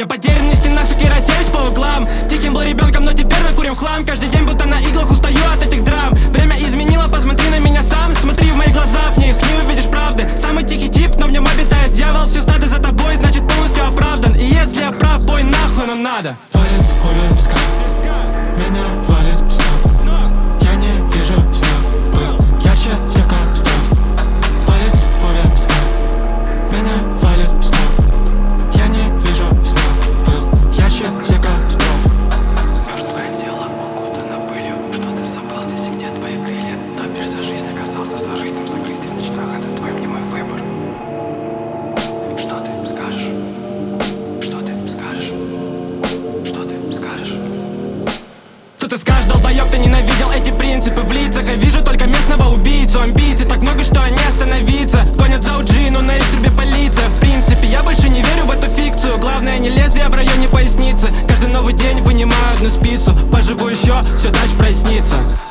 Я потерян на стенах, суки, рассеюсь по углам. Тихим был ребенком, но теперь накурим в хлам. Каждый день будто на иглах устаю от этих драм. Время изменило, посмотри на меня сам. Смотри в мои глаза, в них не увидишь правды. Самый тихий тип, но в нем обитает дьявол. Все стадо за тобой, значит полностью оправдан. И если я прав, бой нахуй нам надо. Палец у виска, меня валит с ног. Я не вижу снов, был ярче всех костров. Палец у виска, меня валит с ног. Я не вижу снов, был ярче всех костров. Мертвое тело укутано пылью. Что ты забыл здесь и где твои крылья? Топер за жизнь оказался зарытым, закрытый в мечтах. Это твой мнимый выбор. Что ты скажешь? Что ты скажешь? Что ты скажешь? Что ты скажешь, долбоёб, ты ненавидел эти принципы в лицах. Я вижу только местного убийцу. Амбиций так много, что не остановиться. Гонят за OG, но на их трубе полиция. В принципе, я больше не верю в эту фикцию. Главное не лезвие в районе поясницы. Каждый новый день вынимаю одну спицу. Поживу еще, все дальше прояснится.